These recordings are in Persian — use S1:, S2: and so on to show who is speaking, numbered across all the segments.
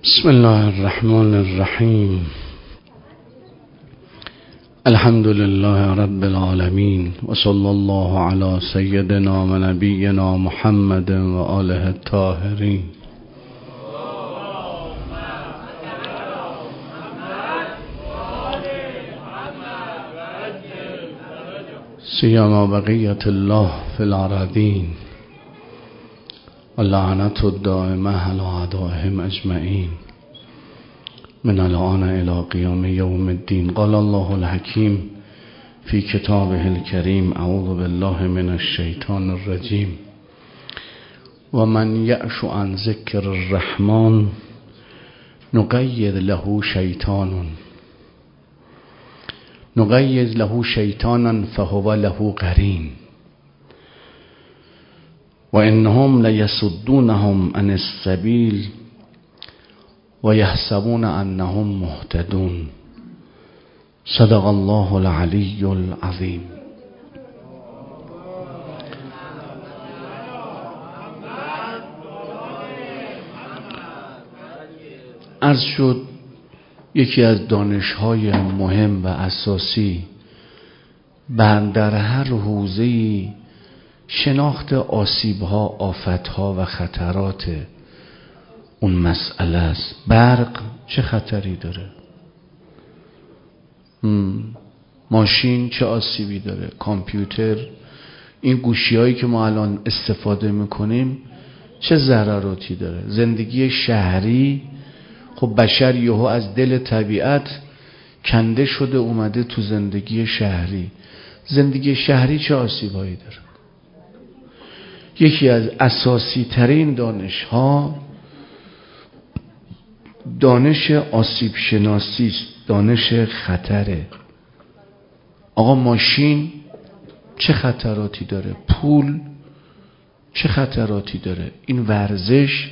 S1: بسم الله الرحمن الرحیم. الحمد لله رب العالمین و صلی الله علی سیدنا و نبینا محمد و آله الطاهرین. سیما بقیت الله فی الارضین و لعنت الدائمه علی اعدائهم اجمعین من الان الی قیام یوم الدین. قال الله الحکیم فی کتابه الکریم اعوذ بالله من الشیطان الرجیم و من یعش عن ذکر الرحمن نقید له شیطانا فهو له قرین و انهم لیصدونهم عن السبیل و یحسبون انهم مهتدون. صدق الله العلی العظیم. عرض شد یکی از دانش‌های مهم و اساسی در هر حوزه‌ای شناخت آسیب‌ها، آفت‌ها و خطرات اون مسئله است. برق چه خطری داره؟ ماشین چه آسیبی داره؟ کامپیوتر، این گوشی‌هایی که ما الان استفاده می‌کنیم چه ضراراتی داره؟ زندگی شهری، خب بشر یهو از دل طبیعت کنده شده اومده تو زندگی شهری. زندگی شهری چه آسیبایی داره؟ یکی از اساسی ترین دانش ها دانش آسیب شناسی است، دانش خطره. آقا ماشین چه خطراتی داره؟ پول چه خطراتی داره؟ این ورزش،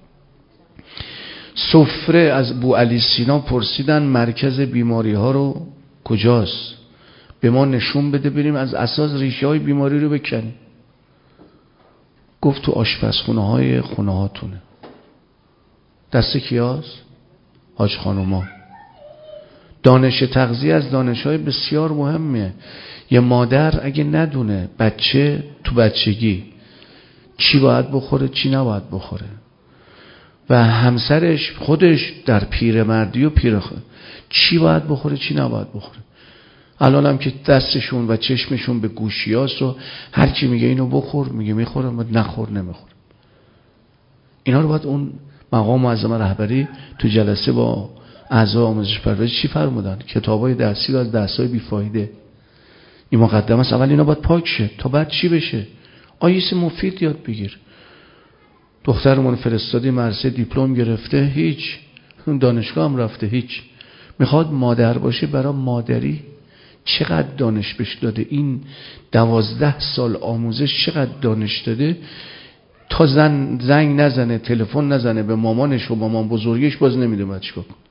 S1: سفره. از بوعلی سینا پرسیدن مرکز بیماری ها رو کجاست؟ به ما نشون بده بریم از اساس ریشه های بیماری رو بکنیم. گفت تو آشپزخونه های خونه هاتونه. دست کیاست؟ حاج خانوما. دانش تغذیه از دانش های بسیار مهمه. یه مادر اگه ندونه بچه تو بچگی چی باید بخوره چی نباید بخوره و همسرش خودش در پیرمردی و چی باید بخوره چی نباید بخوره. الان هم که دستشون و چشمشون به گوشیاست و هر کی میگه اینو بخور میگه میخورم، نخور نمیخورم. اینا رو باید اون مقام معظم رهبری تو جلسه با اعضای آموزش پرورش چی فرمودن؟ کتابای درسی رو از درسای بیفایده این مقدمه است. اول اینا باید پاک شه تا بعد چی بشه؟ آیس مفید یاد بگیر. دخترمون فرستادی مدرسه دیپلم گرفته، هیچ. دانشگاه هم رفته، هیچ. میخواد مادر باشه، برای مادری چقدر دانش بهش داده؟ این 12 سال آموزش چقدر دانش داده تا زنگ نزنه، تلفن نزنه به مامانش و مامان بزرگش باز نمیدونه چیکار کنه.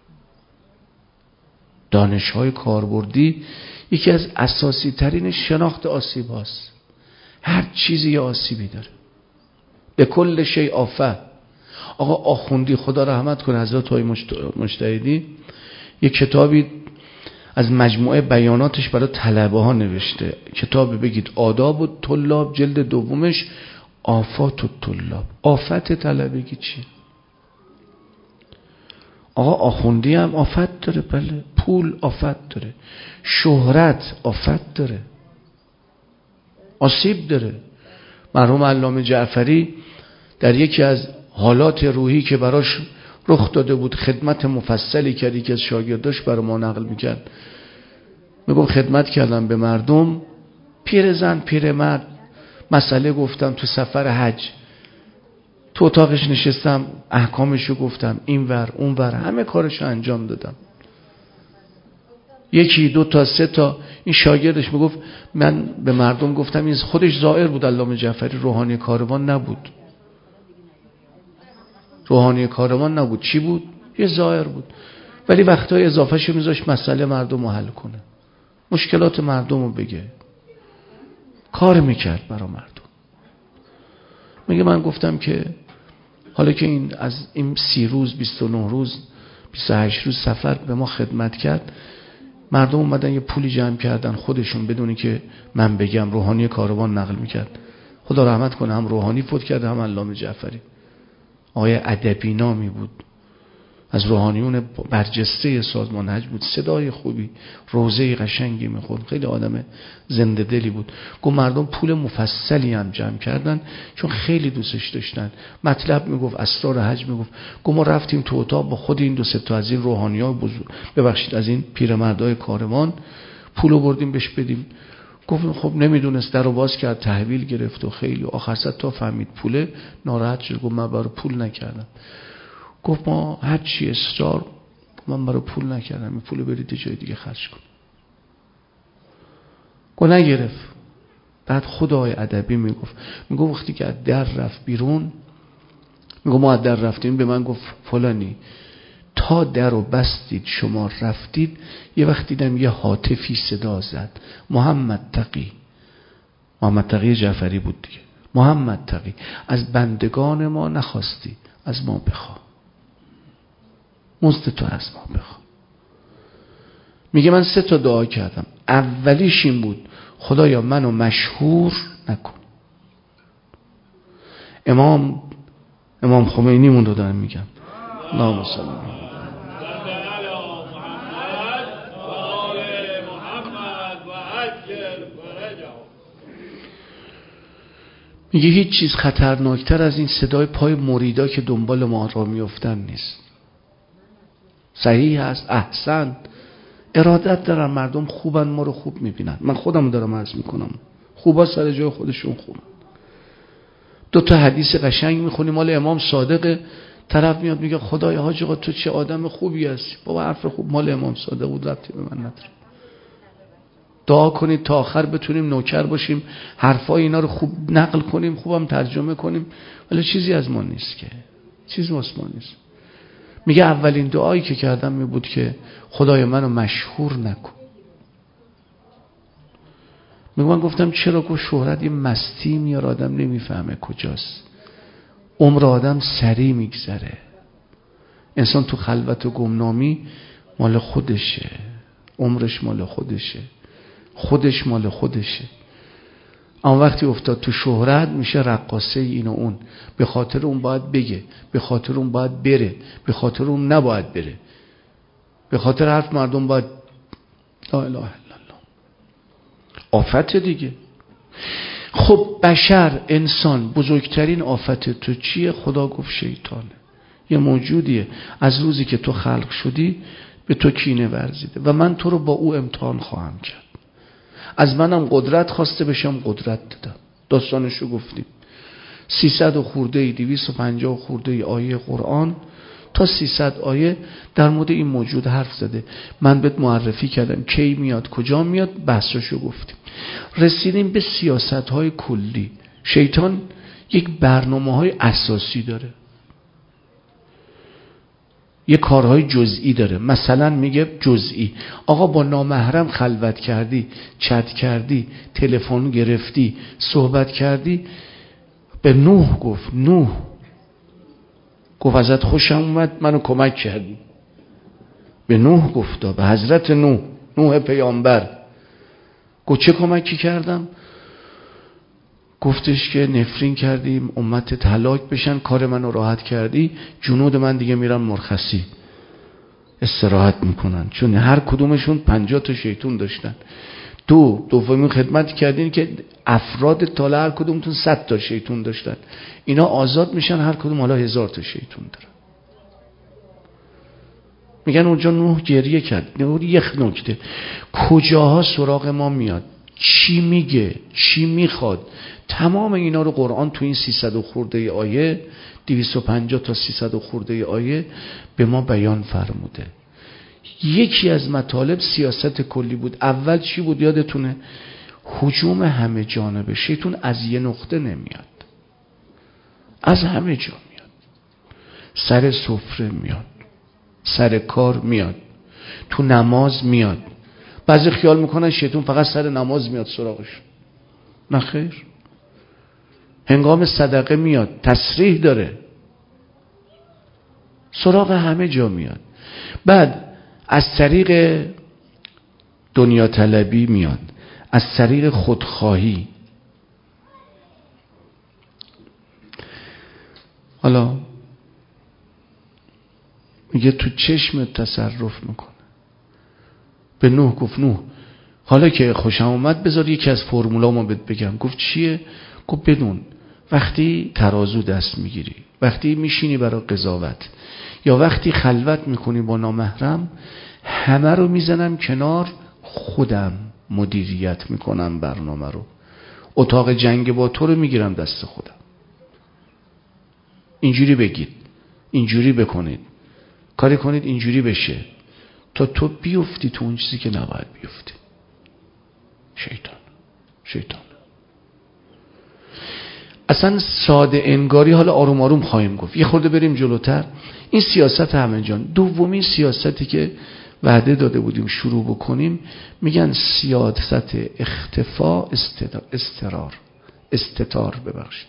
S1: دانش‌های کاربردی یکی از اساسی ترین شناخت آسیب هاست. هر چیزی یه آسیبی داره. به کل شی آفه. آقا آخوندی خدا رحمت کنه حضرت های مجتهدی یک کتابی از مجموعه بیاناتش برای طلبه ها نوشته. کتاب بگید آداب و طلاب، جلد دومش آفات و طلاب. آفت طلبگی چیه؟ آقا آخوندی هم آفت داره. بله. پول آفت داره، شهرت آفت داره، آسیب داره. مرحوم علامه جعفری در یکی از حالات روحی که براش رخ داده بود خدمت مفصلی کرد، یکی از شاگرداش برای ما نقل میکرد، میگم خدمت کردم به مردم، پیر زن پیر مرد، مسئله گفتم تو سفر حج، تو اتاقش نشستم احکامشو گفتم، این ور اون ور همه کارشو انجام دادم. یکی دو تا سه تا این شاگردش میگفت من به مردم گفتم، این خودش زائر بود. علامه جعفری روحانی کاروان نبود. روحانی کاروان نبود. چی بود؟ یه زائر بود. ولی وقتای اضافهشو میذاش مسئله مردم رو حل کنه، مشکلات مردم رو بگه، کار میکرد برای مردم. میگه من گفتم که حالا که این از این 30 روز 29 روز 28 روز سفر به ما خدمت کرد، مردم اومدن یه پولی جمع کردن خودشون بدونی که من بگم. روحانی کاروان نقل میکرد، خدا رحمت کنه، هم روحانی فوت کرده هم علامه جعفری. آقای ادبی نامی بود، از روحانیون برجسته سازمان حج بود، صدای خوبی، روزه قشنگی میخوند، خیلی آدم زنده دلی بود. گفت مردم پول مفصلی هم جمع کردن چون خیلی دوستش داشتن. مطلب میگفت، اسرار حج میگفت. گفت ما رفتیم تو اتاق با خود این 2-3 تا از این روحانی‌ها بزرگ، ببخشید از این پیرمردای کاروان، پولو بردیم بهش بدیم. گفت خب نمیدونست، درو باز کرد، تحویل گرفت و خیلی آخر سر تا فهمید پوله ناراحت شد. گفت من برای پول نکردم. گفت ما هر چی اصرار، من برای پول نکردم، این پول برید جای دیگه خرج کن. گفت نگرفت. بعد خدای ادبی میگفت وقتی که از در رفت بیرون، میگفت ما از در رفتیم، به من گفت فلانی تا در رو بستید شما رفتید، یه وقت دیدم یه هاتفی صدا زد، محمد تقی جعفری بود دیگه، محمد تقی از بندگان ما نخواستی، از ما بخوا، مزد تو از ما بخوا. میگه من 3 تا دعا کردم، اولیش این بود خدایا منو مشهور نکن. امام خمینی مون رو دارم میگم، اللهم صل علی میگه هیچ چیز خطرناکتر از این صدای پای مریدا که دنبال ما را میافتن نیست. صحیح هست، احسن، ارادت دارن، مردم خوبن، ما رو خوب میبینن. من خودم دارم عرض میکنم، خوبا سر جای خودشون خوبن. 2 تا حدیث قشنگ میخونیم مال امام صادق، طرف میاد میگه خدای حاج آقا تو چه آدم خوبی هستی. بابا حرف خوب مال امام صادق بود، ربطی به من نداره. دعا کنید تا آخر بتونیم نوکر باشیم، حرفای اینا رو خوب نقل کنیم، خوبم ترجمه کنیم، ولی چیزی از ما نیست که، چیزی از ما نیست. میگه اولین دعایی که کردم می بود که خدای منو مشهور نکن. میگه من گفتم چرا؟ گفت شهرت یه مستی میاره، آدم نمیفهمه کجاست. عمر آدم سریع میگذره، انسان تو خلوت و گمنامی مال خودشه، عمرش مال خودشه، خودش مال خودشه. اما وقتی افتاد تو شهرت میشه رقاصه این و اون، به خاطر اون باید بگه، به خاطر اون باید بره، به خاطر اون نباید بره، به خاطر حرف مردم باید. لا اله الا الله، آفت دیگه. خب بشر، انسان، بزرگترین آفت تو چیه؟ خدا گفت شیطانه. یه موجودیه از روزی که تو خلق شدی به تو کینه ورزیده و من تو رو با او امتحان خواهم کرد. از منم قدرت خواسته بشم، قدرت دادم. داستانشو گفتیم. 300 و خورده 250 خورده آیه قرآن تا 300 آیه در مورد این موجود حرف زده. من بهت معرفی کردم کی میاد، کجا میاد، بحثشو گفتیم. رسیدیم به سیاست‌های کلی. شیطان یک برنامه‌های اساسی داره، یه کارهای جزئی داره. مثلا میگه جزئی، آقا با نامحرم خلوت کردی، چت کردی، تلفن گرفتی، صحبت کردی. به نوح گفت ازت خوشم اومد، منو کمک کردی. به نوح گفتا، به حضرت نوح پیامبر. گفت چه کمکی کردم؟ گفتش که نفرین کردیم امت هلاک بشن، کار منو راحت کردی، جنود من دیگه میرن مرخصی استراحت میکنن، چون هر کدومشون 50 تا شیطون داشتن. دومین خدمت کردین که افراد تاله هر کدومتون 100 تا شیطون داشتن، اینا آزاد میشن، هر کدوم حالا 1000 تا شیطون دارن. میگن اونجا نوح گریه کرد. یک نکته، کجاها سراغ ما میاد، چی میگه، چی میخواد، تمام اینا رو قرآن تو این 300 و خورده آیه، 250 تا 300 و خورده آیه به ما بیان فرموده. یکی از مطالب سیاست کلی بود. اول چی بود یادتونه؟ هجوم همه جانبه. شیطان از یه نقطه نمیاد، از همه جا میاد. سر سفره میاد، سر کار میاد، تو نماز میاد. بعضی خیال میکنن شیطان فقط سر نماز میاد سراغش، نه خیر. هنگام صدقه میاد، تصریح داره. سراغ همه جا میاد. بعد از طریق دنیا طلبی میاد، از طریق خودخواهی. حالا میگه تو چشم تصرف میکنه. به نوح گفت نوح حالا که خوشم اومد بذار یکی از فرمولامو بهت بگم. گفت چیه؟ گفت بدون وقتی ترازو دست میگیری، وقتی میشینی برای قضاوت، یا وقتی خلوت میکنی با نامحرم، همه رو میزنم کنار، خودم مدیریت میکنم برنامه رو. اتاق جنگ با تو رو میگیرم دست خودم. اینجوری بگید، اینجوری بکنید، کاری کنید اینجوری بشه تا تو بیفتی تو اون چیزی که نباید بیفتی. شیطان اصلا ساده انگاری. حالا آروم آروم خواهیم گفت، یه خورده بریم جلوتر. این سیاست همه جان. دومین سیاستی که وعده داده بودیم شروع بکنیم، میگن سیاست اختفا استتار ببخشید.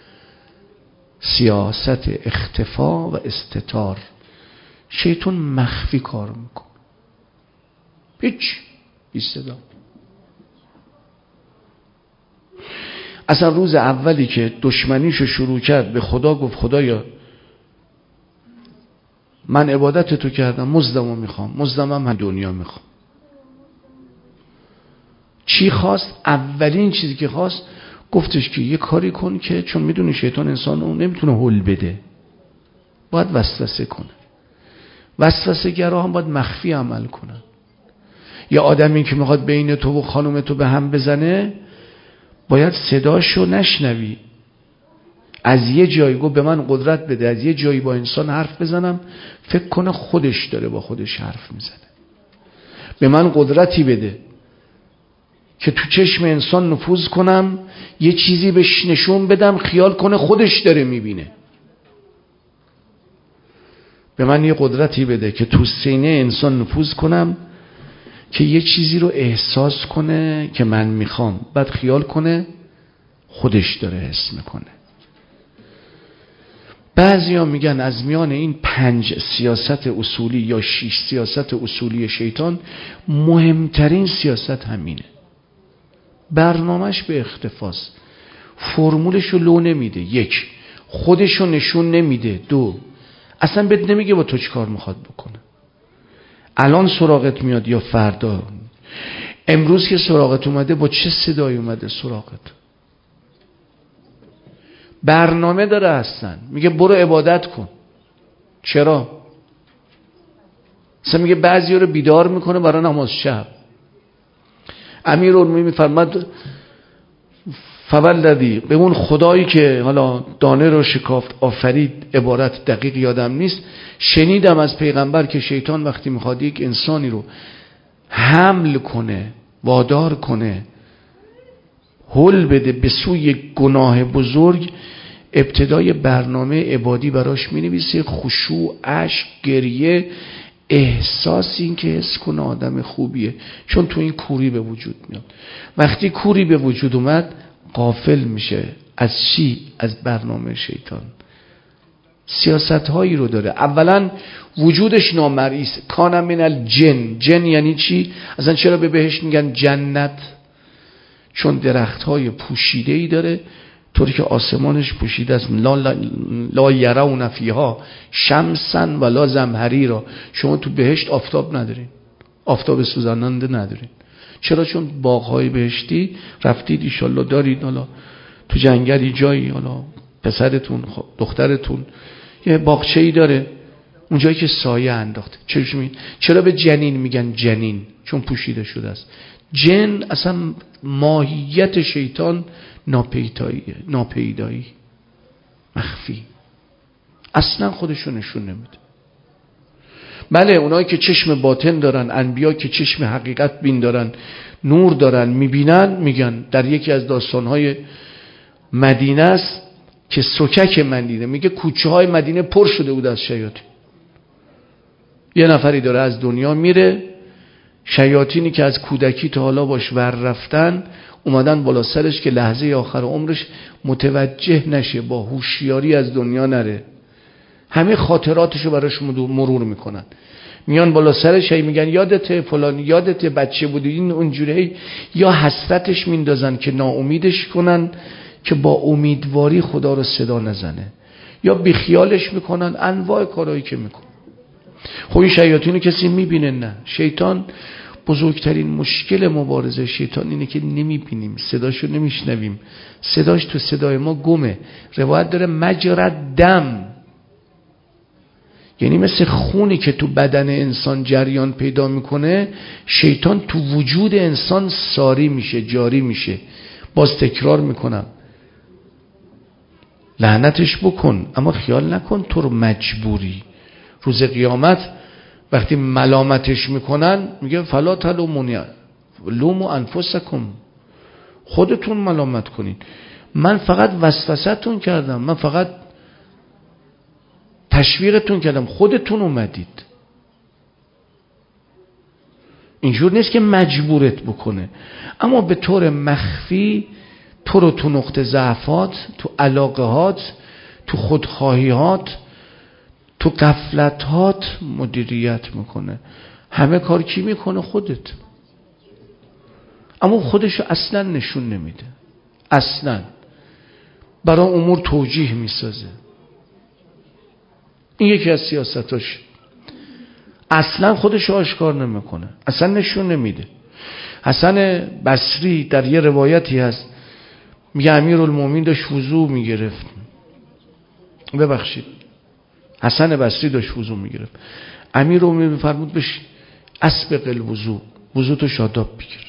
S1: سیاست اختفا و استتار. شیطان مخفی کار میکنه، هیچ بی صدا. اصلا روز اولی که دشمنیشو شروع کرد به خدا گفت خدایا من عبادت تو کردم، مزدمو میخوام، مزدمم هم دنیا میخوام. چی خواست؟ اولین چیزی که خواست گفتش که یه کاری کن که، چون میدونی شیطان انسانو نمیتونه هل بده، باید وسوسه کنه. وسوسه گرا هم باید مخفی عمل کنن. یا آدمی که میخواد بین تو و خانم تو به هم بزنه باید صداشو نشنوی. از یه جایی گفت به من قدرت بده از یه جایی با انسان حرف بزنم فکر کنه خودش داره با خودش حرف میزنه. به من قدرتی بده که تو چشم انسان نفوذ کنم، یه چیزی بهش نشون بدم خیال کنه خودش داره میبینه. به من یه قدرتی بده که تو سینه انسان نفوذ کنم که یه چیزی رو احساس کنه که من میخوام، بعد خیال کنه خودش داره حس میکنه. بعضیا میگن از میان این 5 سیاست اصولی یا 6 سیاست اصولی شیطان مهمترین سیاست همینه. برنامهش به اختفاست. فرمولشو لو نمیده. 1 خودشو نشون نمیده. 2 اصلا بهت نمیگه با تو چی کار میخواد بکنه. الان سراغت میاد یا فردا. امروز که سراغت اومده با چه صدایی اومده سراغت؟ برنامه داره هستن. میگه برو عبادت کن. چرا؟ مثلا میگه بعضی رو بیدار میکنه برای نماز شب. امیرالمومنین میفرماد فوالذی، به اون خدایی که حالا دانه رو شکافت آفرید، عبارت دقیق یادم نیست، شنیدم از پیغمبر که شیطان وقتی میخواد یک انسانی رو حمل کنه، وادار کنه، هل بده به سوی گناه بزرگ، ابتدای برنامه عبادی براش مینویسه، خشوع، اشک، گریه، احساس این که حس کنه آدم خوبیه، چون تو این کوری به وجود میاد. وقتی کوری به وجود اومد غافل میشه از چی؟ از برنامه شیطان. سیاست هایی رو داره. اولا وجودش نامرئی است. کان من الجن. جن یعنی چی؟ اصلا چرا به بهشت میگن جنت؟ چون درخت های پوشیده ای داره، طوری که آسمانش پوشیده است. لا یرون فیها شمسا ولا زمهریرا. شما تو بهشت آفتاب ندارین، آفتاب سوزاننده ندارین. چرا؟ چون باغ‌های بهشتی رفتید ایشالله دارید، حالا تو جنگلی جایی، حالا پسرتون دخترتون یه باغچه‌ای داره اونجایی که سایه انداخته. چرا به جنین میگن جنین؟ چون پوشیده شده است. جن اصلا ماهیت شیطان ناپیدایی، مخفی، اصلا خودشو نشون نمیده. بله اونایی که چشم باطن دارن، انبیا که چشم حقیقت بین دارن، نور دارن، میبینن، میگن در یکی از داستانهای مدینه است که سکک مدینه، میگه کوچه های مدینه پر شده بود از شیاطین. یه نفری داره از دنیا میره، شیاطینی که از کودکی تا حالا باش ور رفتن اومدن بالا سرش که لحظه آخر عمرش متوجه نشه، با هوشیاری از دنیا نره. همه خاطراتشو براش مرور میکنن، میان بالا سرش هی میگن یادته فلان، یادته بچه بودی این اونجوری، یا حسرتش میندازن که ناامیدش کنن که با امیدواری خدا رو صدا نزنه، یا بیخیالش میکنن، انواع کارهایی که میکنن. خب این شیاطینو کسی میبینه؟ نه. شیطان بزرگترین مشکل مبارزه شیطان اینه که نمیبینیم، صداشو نمیشنویم، صداش تو صدای ما گمه. روایت داره مجرد دم، یعنی مثل خونی که تو بدن انسان جریان پیدا میکنه، شیطان تو وجود انسان ساری میشه، جاری میشه. باز تکرار میکنم، لعنتش بکن اما خیال نکن تو رو مجبوری. روز قیامت وقتی ملامتش میکنن میگه فلا تلومونی لوموا انفسکم، خودتون ملامت کنین، من فقط وسوسه‌تون کردم، من فقط تشویقتون کردم، خودتون اومدید. اینجور نیست که مجبورت بکنه، اما به طور مخفی تو رو تو نقطه ضعفات، تو علاقهات، تو خودخواهیات، تو غفلتات مدیریت میکنه. همه کار کی میکنه؟ خودت. اما خودشو اصلا نشون نمیده، اصلا برای امور توجیه میسازه. این یکی از سیاستاش، اصلا خودشو آشکار نمیکنه، اصلا نشون نمیده. حسن بصری در یه روایتی هست میگه امیرالمومنین داشت وضو میگرفت، ببخشید حسن بصری داشت وضو میگرفت، امیرالمومنین فرمود بهش اسبق الوضو، وضو تو شاداب بگیر.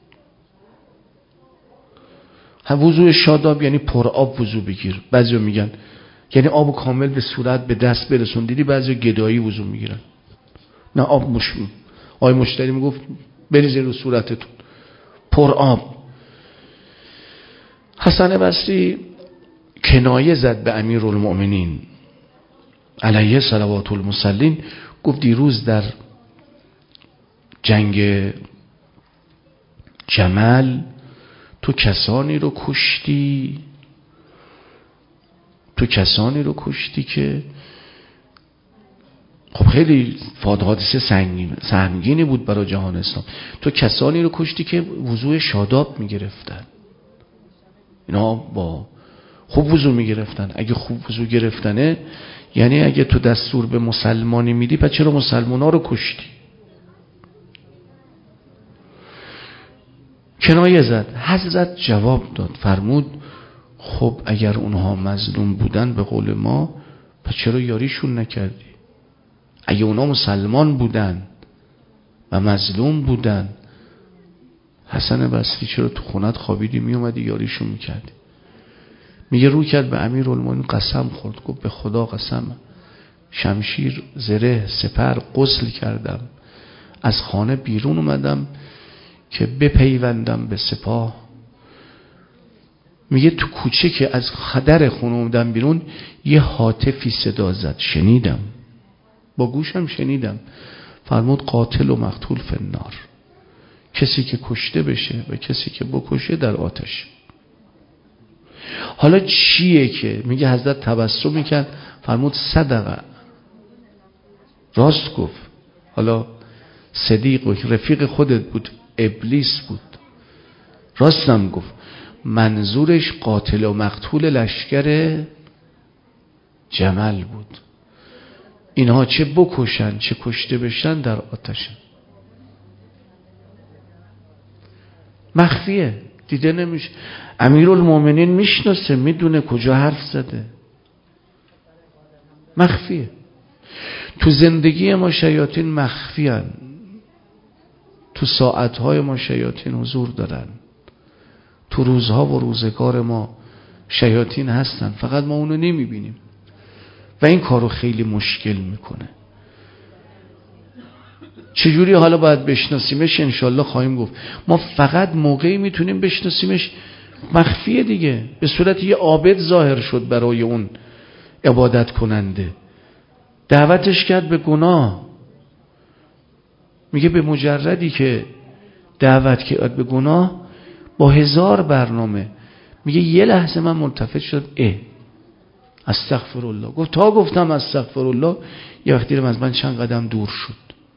S1: وضو شاداب یعنی پر آب وضو بگیر. بعضیا میگن یعنی آب کامل به صورت به دست برسون. دیدی بعضیا گدایی وضو میگیرن، نه آب آقای مشتری میگفت بریزی رو صورتتون، پر آب. حسن بصری کنایه زد به امیرالمؤمنین علیه صلوات المصلین، گفت دیروز در جنگ جمل تو کسانی رو کشتی که خب خیلی حادثه سهمگینی بود برای جهان اسلام. تو کسانی رو کشتی که وضوء شاداب میگرفتن. اینا با خوب وضو میگرفتن. اگه خوب وضو گرفتنه یعنی اگه تو دستور به مسلمانی میدی پس چرا مسلمانا رو کشتی؟ کنایه زد. حضرت جواب داد، فرمود خب اگر اونها مظلوم بودن به قول ما پس چرا یاریشون نکردی؟ اگه اونها مسلمان بودن و مظلوم بودن، حسن بصری چرا تو خونت خوابیدی میومدی یاریشون میکردی؟ میگه رو کرد به امیرالمومنین قسم خورد، گفت به خدا قسم، شمشیر، زره، سپر غسل کردم، از خانه بیرون اومدم که بپیوندم به سپاه. میگه تو کوچه که از در خونه اومدم بیرون یه هاتفی صدا زد، شنیدم، با گوشم شنیدم، فرمود قاتل و مقتول فی النار، کسی که کشته بشه و کسی که بکشه در آتش. حالا چیه که میگه حضرت تبسم میکرد، فرمود صدقه، راست گفت. حالا صدیق و رفیق خودت بود، ابلیس بود، راستم گفت. منظورش قاتل و مقتول لشکر جمل بود. اینها چه بکشن چه کشته بشن در آتشن. مخفیه، دیده نمیشه. امیرالمومنین میشناسه، میدونه کجا حرف زده، مخفیه. تو زندگی ما شیاطین مخفی هن. تو ساعتهای ما شیاطین حضور دارن، تو روزها و روزگار ما شیاطین هستن، فقط ما اونو نمیبینیم و این کارو خیلی مشکل میکنه. چجوری حالا باید بشناسیمش؟ انشالله خواهیم گفت. ما فقط موقعی میتونیم بشناسیمش مخفیه دیگه، به صورت یه عابد ظاهر شد برای اون عبادت کننده، دعوتش کرد به گناه. میگه به مجردی که دعوت کرد به گناه با 1000 برنامه، میگه یه لحظه من ملتفت شد استغفرالله. گفت تا گفتم استغفرالله یه وقتی از من چند قدم دور شد.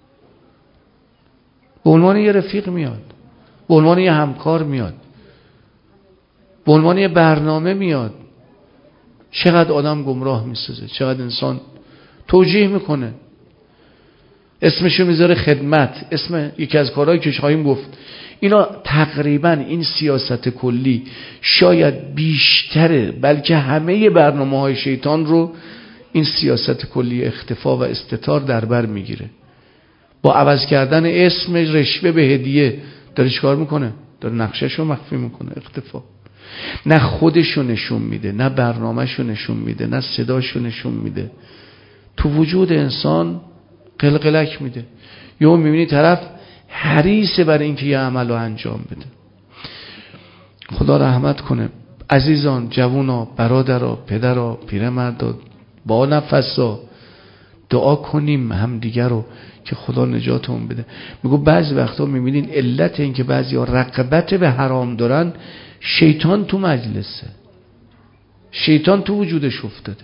S1: به عنوان یه رفیق میاد، به عنوان یه همکار میاد، به عنوان یه برنامه میاد. چقدر آدم گمراه میسازه، چقدر انسان توجیه میکنه، اسمشو میذاره خدمت، اسم یکی از کارهایی که خواهیم گفت. اینا تقریبا این سیاست کلی شاید بیشتره، بلکه همه برنامه‌های شیطان رو این سیاست کلی اختفا و استتار در بر میگیره. با عوض کردن اسم رشوه به هدیه داره چیکار میکنه؟ داره نقشه‌شو مخفی میکنه، اختفا. نه خودشو نشون میده، نه برنامه‌شو نشون میده، نه صداشو نشون میده. تو وجود انسان قلقلک میده. یهو میبینی طرف حریصه برای اینکه یه عمل رو انجام بده. خدا رحمت کنه. عزیزان، جوونا، برادرها، پدرها، پیرمردا، با نفسا دعا کنیم همدیگر رو که خدا نجاتمون بده. میگو بعضی وقتا میبینین علت این که بعضیا رغبت به حرام دارن، شیطان تو مجلسه، شیطان تو وجودش افتاده.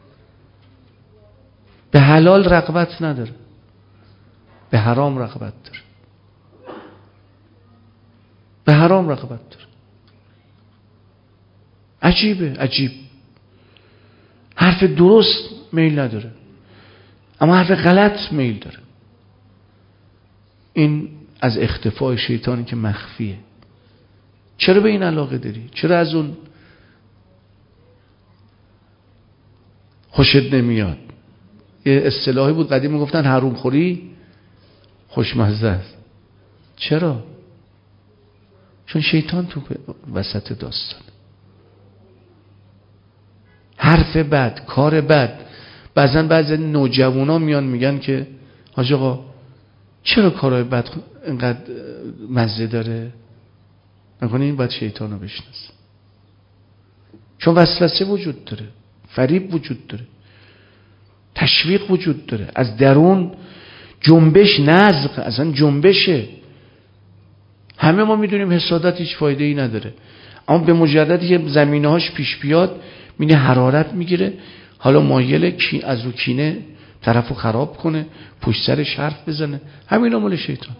S1: به حلال رغبت نداره، به حرام رغبت داره، به حرام رغبت داره. عجیبه، عجیب. حرف درست میل نداره، اما حرف غلط میل داره. این از اختفای شیطانی که مخفیه. چرا به این علاقه داری؟ چرا از اون خوشت نمیاد؟ یه اصطلاحی بود قدیم میگفتن حروم خوری خوشمزه است. چرا؟ چون شیطان تو وسط داستان. حرف بد، کار بد. بعضی نوجوانا میان میگن که حاج آقا چرا کارهای بد اینقدر مزه داره؟ نکنه این باید شیطان رو بشناسه. چون وسوسه وجود داره، فریب وجود داره، تشویق وجود داره، از درون جنبش، نزغ، اصلا جنبشه. همه ما میدونیم حسادت هیچ فایده ای نداره، اما به مجردی که زمینه هاش پیش بیاد میینه حرارت میگیره، حالا مایل از رو کینه طرفو خراب کنه، پشت سرش حرف بزنه. همین مال شیطان.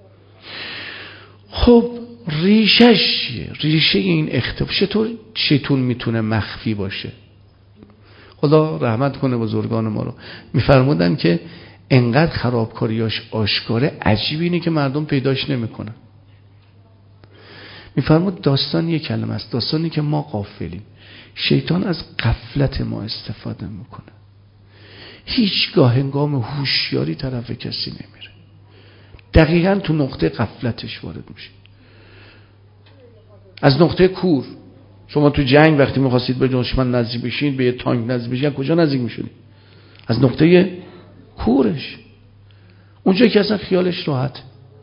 S1: خب ریشش چیه؟ ریشه این اختفا چطور شیطان میتونه مخفی باشه؟ خدا رحمت کنه بزرگان ما رو. میفرمودن که انقدر خرابکاریاش آشکاره، عجیب اینه که مردم پیداش نمیکنن. میفرمود داستان یک کلمه است، داستانی که ما غافلیم. شیطان از غفلت ما استفاده میکنه. هیچگاه هنگام هوشیاری طرف کسی نمیره، دقیقاً تو نقطه غفلتش وارد میشه. از نقطه کور. شما تو جنگ وقتی میخواستید به دشمن نزدیک بشین، به یه تانک نزدیک بشین، کجا نزدیک میشدید؟ از نقطه کورش، اونجا که اصلا خیالش راحت.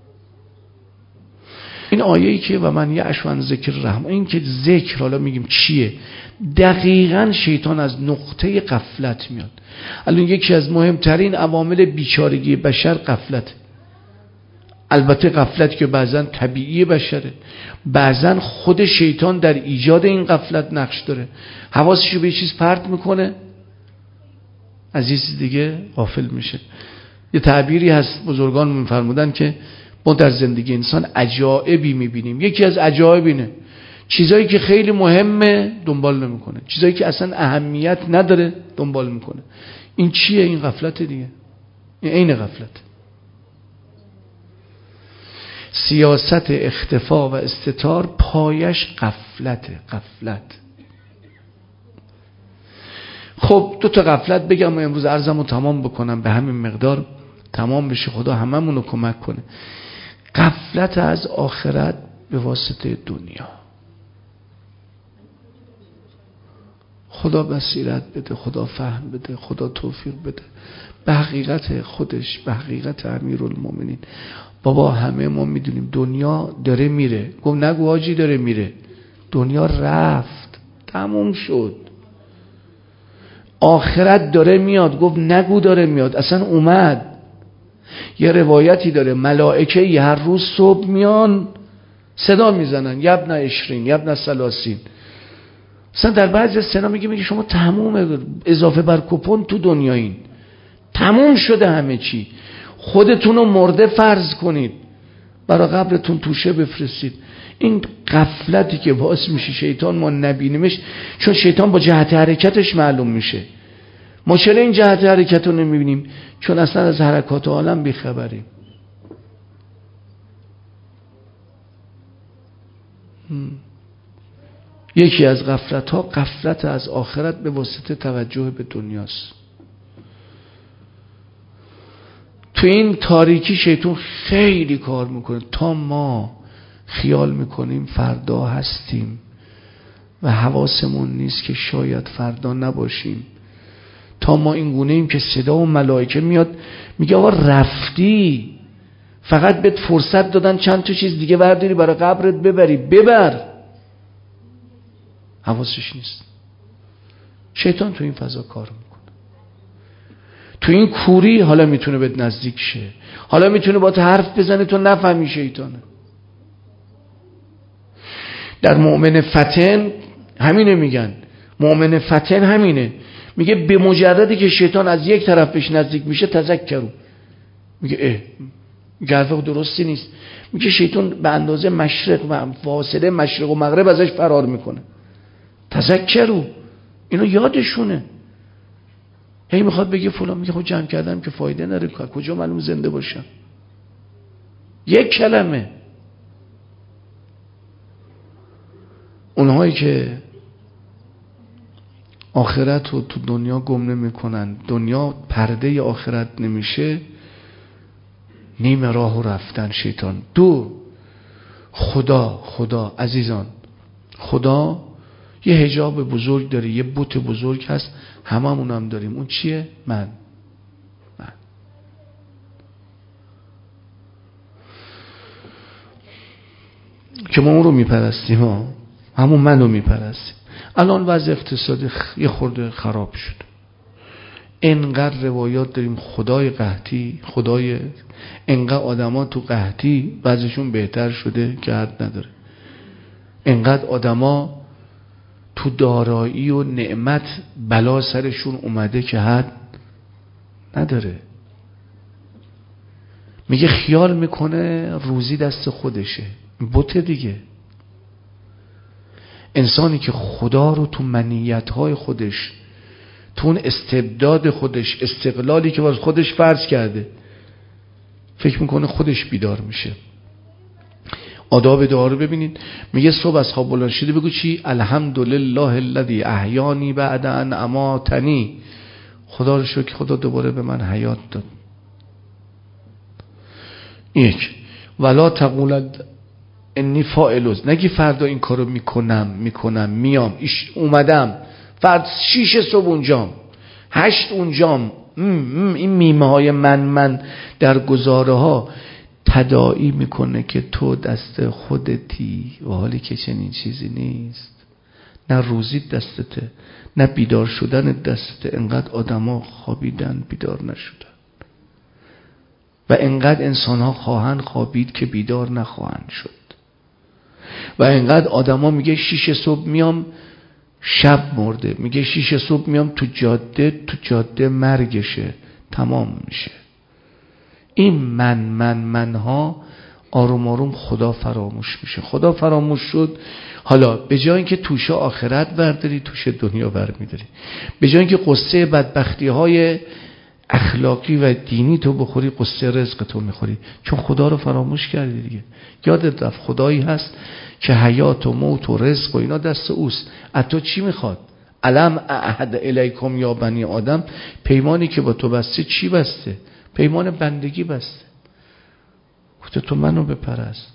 S1: این آیه‌ای که و من یعش عن ذکر الرحمن، این که ذکر، حالا میگیم چیه؟ دقیقاً شیطان از نقطه غفلت میاد. الان یکی از مهمترین عوامل بیچارگی بشر غفلت. البته غفلت که بعضن طبیعی بشره، بعضن خود شیطان در ایجاد این غفلت نقش داره. حواسش رو به چیز پرت میکنه، از یه چیز دیگه غافل میشه. یه تعبیری هست بزرگان میفرمودن که ما در زندگی انسان عجایبی میبینیم. یکی از عجایب اینه چیزایی که خیلی مهمه دنبال نمیکنه، چیزایی که اصلا اهمیت نداره دنبال میکنه. این چیه؟ این غفلت دیگه، این عین غفلت. سیاست اختفا و استتار پایش غفلته، غفلت. خب دو تا غفلت بگم و امروز عرضمو تمام بکنم، به همین مقدار تمام بشه. خدا هممون رو کمک کنه. غفلت از آخرت به واسطه دنیا. خدا بصیرت بده، خدا فهم بده، خدا توفیق بده به حقیقت خودش، به حقیقت امیرالمومنین. بابا همه ما میدونیم دنیا داره میره. گفت نگو حاجی داره میره، دنیا رفت، تموم شد. آخرت داره میاد. گفت نگو داره میاد، اصلا اومد. یه روایتی داره ملائکه هر روز صبح میان صدا میزنن یبن 20 یبن 30. مثلا در بعضی از سنا میگه شما تموم اضافه بر کپون تو دنیایین، تموم شده همه چی، خودتون رو مرده فرض کنید، برای قبرتون توشه بفرستید. این غفلتی که باعث میشه شیطان ما نبینیمش، چون شیطان با جهت حرکتش معلوم میشه. ما چرا این جهت حرکت رو نمیبینیم؟ چون اصلا از حرکات عالم بیخبریم. یکی از غفلت ها غفلت از آخرت به واسطه توجه به دنیاست. تو این تاریکی شیطان خیلی کار میکنه تا ما خیال میکنیم فردا هستیم و حواسمون نیست که شاید فردا نباشیم. تا ما این گونه ایم که صدا و ملائکه میاد میگه آقا رفتی، فقط بهت فرصت دادن چند تا چیز دیگه برداری برای قبرت ببری، ببر. حواسش نیست. شیطان تو این فضا کار میکنه. تو این کوری حالا میتونه بهت نزدیک شه، حالا میتونه با تو حرف بزنه تو نفهمی شیطانه. در مؤمن فتن همینه میگن، مؤمن فتن همینه، میگه به مجردی که شیطان از یک طرف بهش نزدیک میشه تذکروا، میگه حرف درستی نیست، میگه شیطان به اندازه مشرق و فاصله مشرق و مغرب ازش فرار میکنه. تذکروا، اینو یادشونه. هی میخواد بگه فلان، میگه خب جمع کردم که فایده نره، کجا معلوم زنده باشم. یک کلمه. اونهایی که آخرت رو تو دنیا گم نمی‌کنن، دنیا پرده آخرت نمیشه، نیم راهو رفتن شیطان. خدا عزیزان، خدا یه حجاب بزرگ داره، یه بت بزرگ هست، هممون هم داریم. اون چیه؟ من. که ما اون رو میپرستیم، همون من رو میپرستیم. الان وضع اقتصادی یه خورده خراب شد، انقدر روایات داریم خدای قحطی، خدای انقدر آدما تو قحطی وضعشون بهتر شده که حد نداره، انقدر آدما تو دارایی و نعمت بلا سرشون اومده که حد نداره. میگه خیال میکنه روزی دست خودشه، بته دیگه. انسانی که خدا رو تو منیت‌های خودش، تو اون استبداد خودش، استقلالی که باز خودش فرض کرده، فکر میکنه خودش بیدار میشه. آداب دعا رو ببینید، میگه صبح از خواب بلند شدی بگو چی؟ الحمدلله الذی احیانی بعد ان اماتنی. خدا رو شکر خدا دوباره به من حیات داد. یک. ولا تقول انی فاعلوز، نگی فردا این کارو میکنم میام اومدم فرد 6 صبح اونجام 8 اونجام. این میمه های من در گزاره ها تداعی میکنه که تو دست خودتی، و حالی که چنین چیزی نیست. نه روزی دستته، نه بیدار شدن دستته. انقدر آدما خوابیدن بیدار نشدن و انقدر انسان ها خواهند خوابید که بیدار نخواهند شد. و انقدر آدما میگه 6 صبح میام شب مرده، میگه 6 صبح میام تو جاده مرگشه، تمام میشه. این من ها آروم آروم خدا فراموش میشه. خدا فراموش شد، حالا به جای اینکه توشه آخرت برداری، توشه دنیا برمیداری. به جای اینکه قصه بدبختی های اخلاقی و دینی تو بخوری، قصه رزق تو میخوری، چون خدا رو فراموش کردی دیگه. یادت رفت خدایی هست که حیات و موت و رزق و اینا دست اوست. از تو چی میخواد؟ الم اعهد الیکم یا بنی آدم، پیمانی که با تو بسته چی بسته؟ پیمان بندگی بسته. گفته تو منو بپرست.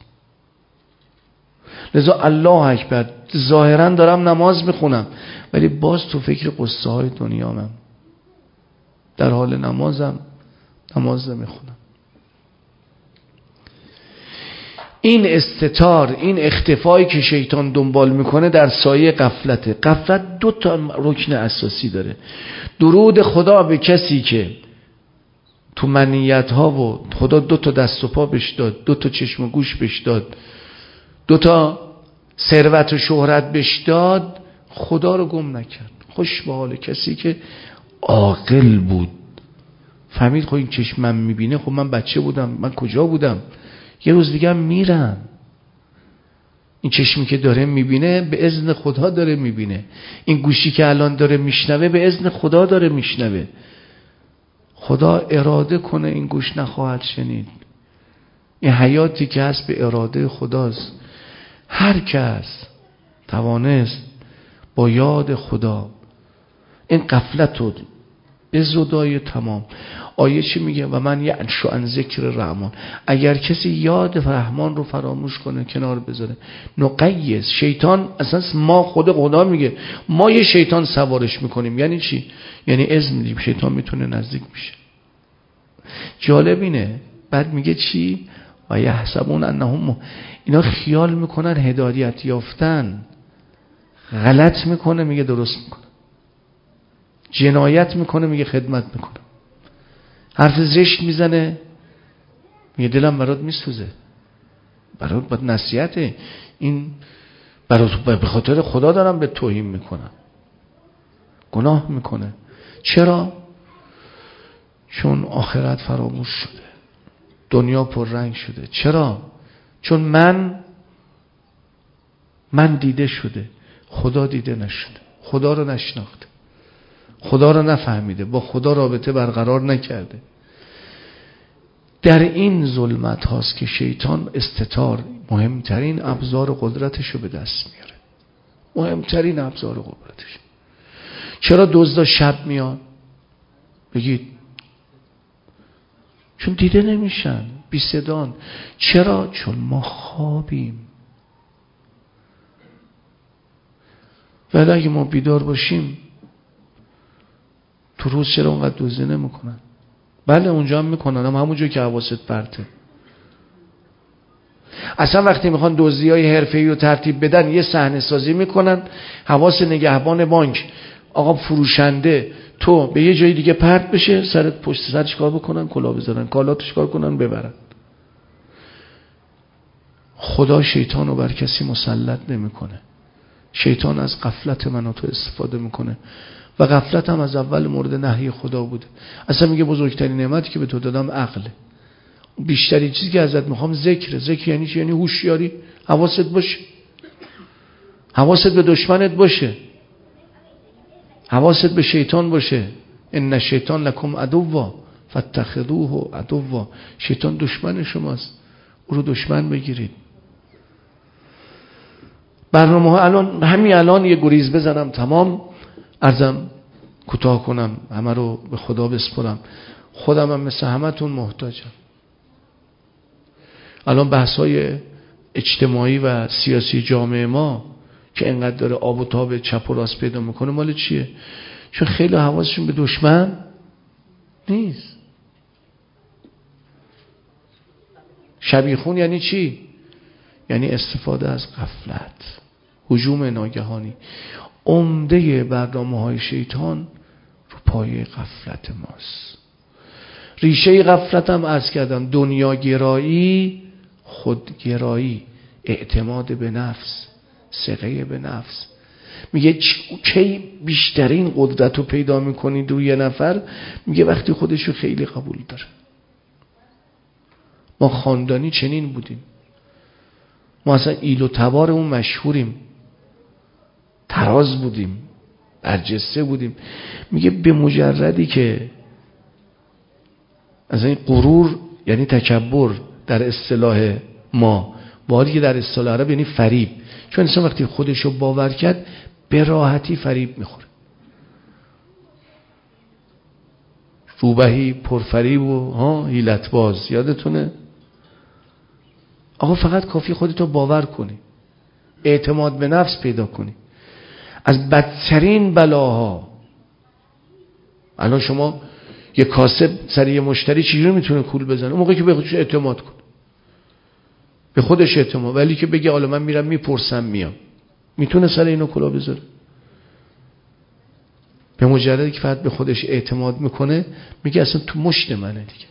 S1: لذا الله اکبر، ظاهرا دارم نماز میخونم ولی باز تو فکر قصه های دنیامم، در حال نمازم نماز نمیخونم. این استتار، این اختفایی که شیطان دنبال میکنه در سایه غفلته. غفلت 2 رکن اساسی داره. درود خدا به کسی که تو منیت ها و خدا 2 دست و پا بهش داد، 2 چشم و گوش بهش داد، 2 ثروت و شهرت بهش داد، خدا رو گم نکرد. خوش به حال کسی که عاقل بود، فهمید خب این چشم من میبینه، خب من بچه بودم، من کجا بودم، یه روز دیگه هم میرم. این چشمی که داره میبینه به اذن خدا داره میبینه، این گوشی که الان داره میشنوه به اذن خدا داره میشنوه. خدا اراده کنه این گوش نخواهد شنید. این حیاتی که هست به اراده خداست. هر کس توانست با یاد خدا این غفلت رو به زدای تمام. آیه چی میگه؟ و من یعش عن ذکر رحمان، اگر کسی یاد رحمان رو فراموش کنه، کنار بذاره، نقیض شیطان، اصلا ما خدا میگه ما یه شیطان سوارش میکنیم. یعنی چی؟ یعنی اذن میدیم شیطان میتونه نزدیک میشه. جالب اینه بعد میگه چی؟ و یحسبون انهم، اینا خیال میکنن هدایت یافتن، غلط میکنه میگه درست میکنه، جنایت میکنه میگه خدمت میکنه، حرف زشت میزنه میگه دلم برات میسوزه، برات باید نصیحته، این برات به خاطر خدا دارم به توهین میکنم. گناه میکنه. چرا؟ چون آخرت فراموش شده، دنیا پررنگ شده. چرا؟ چون من دیده شده، خدا دیده نشده، خدا رو نشناخته، خدا رو نفهمیده، با خدا رابطه برقرار نکرده. در این ظلمت هاست که شیطان استتار مهمترین ابزار قدرتش رو به دست میاره. مهمترین ابزار قدرتش. چرا دزدا شب میان؟ بگید چون دیده نمیشن، بی صدان. چرا؟ چون ما خوابیم. ولی اگه ما بیدار باشیم تو روز چرا اونقدر دزدی نمیکنن؟ بله اونجا هم میکنن، اما همونجا که حواست پرته. اصلا وقتی میخوان دزدی‌های حرفه‌ای رو ترتیب بدن یه صحنه سازی میکنن، حواس نگهبان بانک، آقا فروشنده، تو به یه جای دیگه پرت بشه، سرت پشت سرش کار بکنن، کلاه بذارن، کالاتش کار کنن، ببرن. خدا شیطان رو بر کسی مسلط نمیکنه. شیطان از غفلت من و تو استفاده میکنه و غفلت هم از اول مورد نهی خدا بوده. اصلا میگه بزرگترین نعمتی که به تو دادم عقله، بیشترین چیزی که ازت میخوام ذکره. ذکر یعنی چی؟ یعنی هوشیاری، حواست باشه، حواست به دشمنت باشه، حواست به شیطان باشه. ان الشیطان لکم عدو فاتخذوه عدوا، شیطان دشمن شماست، او رو دشمن بگیرید. برنامه ها همین الان یه گریز بزنم تمام، عرضم کوتاه کنم، همه رو به خدا بسپرم. خودم هم مثل همتون محتاجم. الان بحث‌های اجتماعی و سیاسی جامعه ما که انقدر داره آب و تاب چپ و راست پیدا میکنه مال چیه؟ چون خیلی حواسشون به دشمن نیست. شبیخون یعنی چی؟ یعنی استفاده از غفلت، هجوم ناگهانی. عمده برنامه‌های شیطان رو پایه غفلت ماست. ریشه غفلت هم عرض کردم دنیاگرایی، خودگرایی، اعتماد به نفس، ثقه به نفس. میگه کی بیشترین قدرت رو پیدا میکنید روی یه نفر؟ میگه وقتی خودشو خیلی قبول داره. ما خاندانی چنین بودیم، ما اصلا ایل و تبار اون مشهوریم، تراز بودیم، برجسته بودیم. میگه به مجردی که از این غرور یعنی تکبر در اصطلاح ما، باری که در اصطلاح عرب یعنی فریب، چون انسان وقتی خودشو باور کرد به راحتی فریب میخوره. روبهی پرفریب و حیلت باز، یادتونه؟ آقا فقط کافی خودتو باور کنی، اعتماد به نفس پیدا کنی، از بدترین بلاها. الان شما یه کاسب سر یه مشتری چجوری میتونه کول بزنه؟ اون موقعی که به خودش اعتماد کنه، به خودش اعتماد. ولی که بگه حالا من میرم میپرسم میام، میتونه سر اینو کلا بذاره؟ به مجردی که فقط به خودش اعتماد میکنه میگه اصلا تو مشت منه دیگه.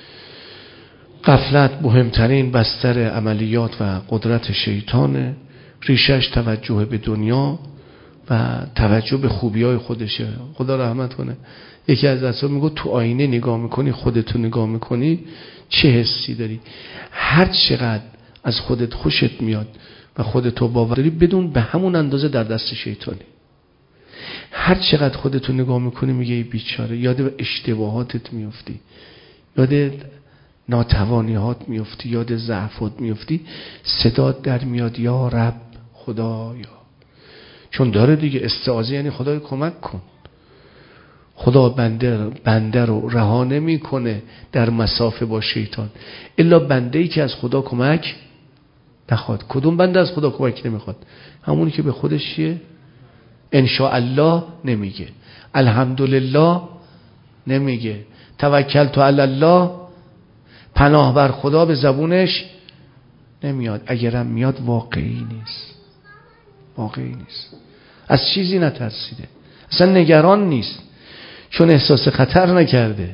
S1: غفلت مهمترین بستر عملیات و قدرت شیطانه ریشش توجه به دنیا و توجه به خوبی‌های خودشه. خدا رحمت کنه. یکی از اصحاب میگه تو آینه نگاه میکنی، خودتو نگاه میکنی، چه حسی داری؟ هر چقدر از خودت خوشت میاد و خودتو باور داری، بدون به همون اندازه در دست شیطانی. هر چقدر خودتو نگاه میکنی میگه ای بیچاره، یاد اشتباهاتت میفتی، یاد ناتوانیات میفتی، یاد ضعفات میفتی، صدات در میاد یا رب، خدایا. چون داره دیگه، استعاذه یعنی خدای کمک کن. خدا بنده رو رها نمیکنه در مسافه با شیطان، الا بنده‌ای که از خدا کمک نخواد. کدوم بنده از خدا کمک نمیخواد؟ همونی که به خودش چیه؟ انشاءالله نمیگه، الحمدلله نمیگه، توکلت علی الله، پناه بر خدا به زبونش نمیاد. اگرم میاد واقعی نیست، واقعی نیست، از چیزی نترسیده، اصلا نگران نیست، چون احساس خطر نکرده.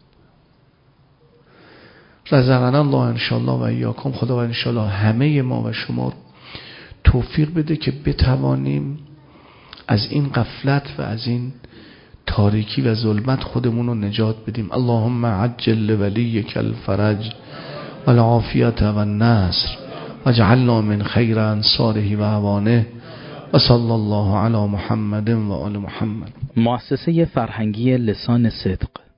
S1: رزقنا الله انشاءالله و ایاکم. خدا و انشاءالله همه ما و شما توفیق بده که بتوانیم از این غفلت و از این تاریکی و ظلمت خودمون رو نجات بدیم. اللهم عجل لولیک الفرج والعافیت و النصر واجعلنا من خیر انصاره و اعوانه و صلی الله علی محمد و آل محمد.
S2: مؤسسه فرهنگی لسان صدق